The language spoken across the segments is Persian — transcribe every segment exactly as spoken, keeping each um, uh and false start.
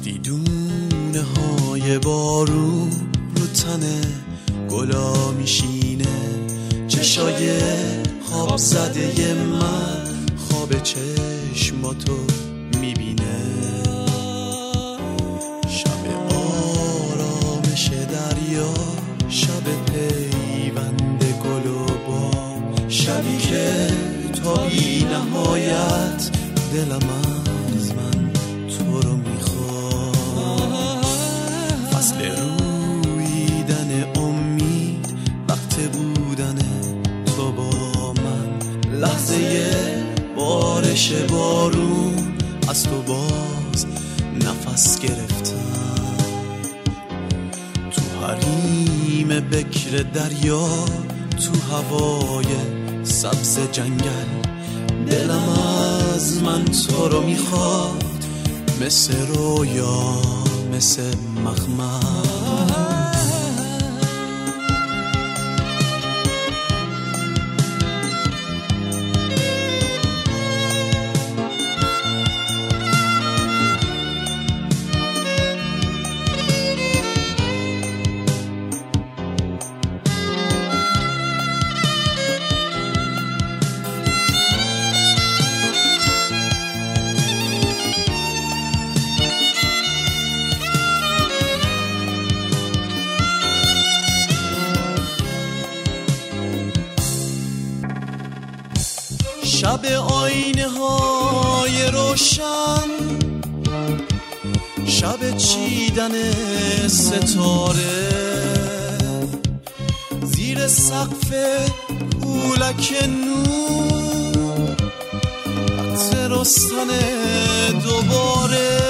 وقتی دونه های بارون رو تن گلا میشینه، چشای خواب زده من خواب چشماتو میبینه. شب آرامش دریا، شب پیوند گل و بام، شبی که تا بی نهایت دلم از من تو رو میخواد. فصل رویدن امید، وقت بودن تو با من، لحظه بارش بارون از تو باز نفس گرفتم. تو حریم بکر دریا، تو هوای سبز جنگل، دلم از من تو رو میخواد، مثل رویا مثل مخمل. شب آینه های روشن، شب چیدن ستاره، زیر سقف پولک نور، وقت رستن دوباره،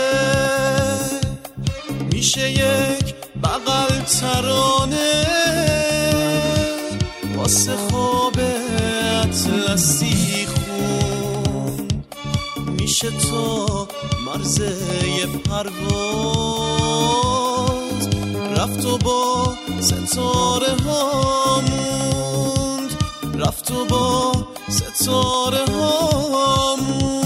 میشه یک بغل ترانه واسه خواب اطلسی خون، میشه تا مرزه پرواز رفت و با ستاره ها موند، رفت و با ستاره ها موند.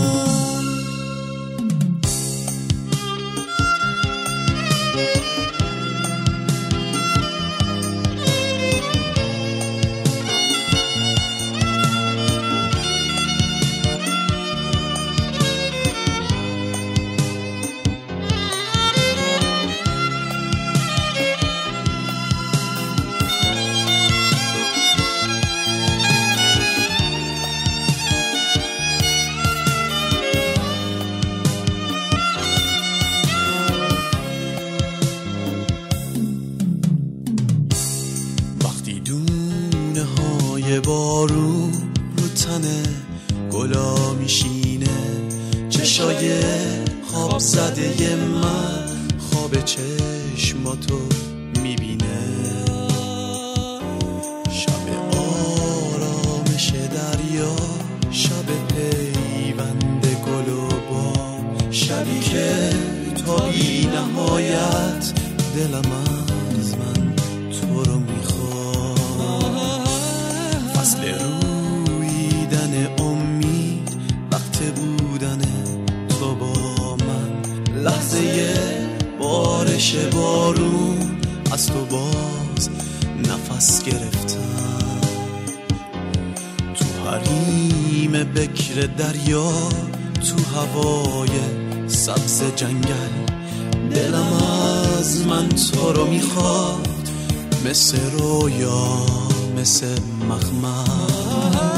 بارون رو تن گلا میشینه، چشای خواب زده من خواب چشماتو میبینه. شب آرامش دریا، شب پیوند گل و بام، شبی که تا بی نهایت دلم از من تو رو میخواد. فصل رویدن امید، وقت بودن تو با من، لحظه بارش بارون از تو باز نفس گرفتم. تو حریم بکر دریا، تو هوای سبز جنگل، دلم از من تو رو میخواد، مثل رویا مثل مخمل.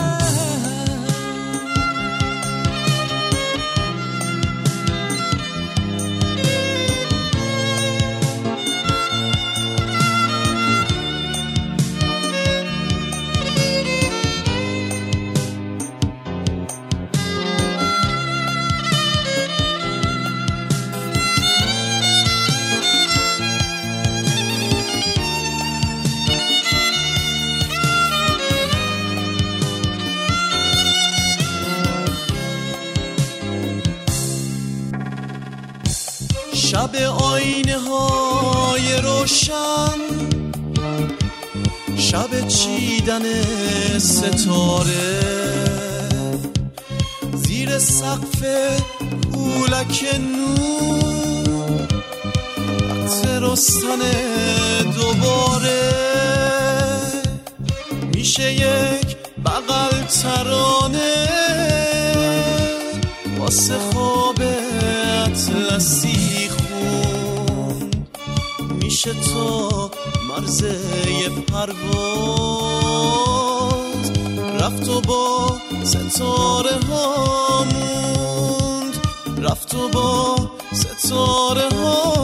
شب آینه های روشن، شب چیدن ستاره، زیر سقف پولک نور، شستن دوباره میشه یک بغل ترانه واسه خواب اطلسی خون میشه تا مرزه پرواز رفت و با ستاره ها موند رفت و با ستاره ها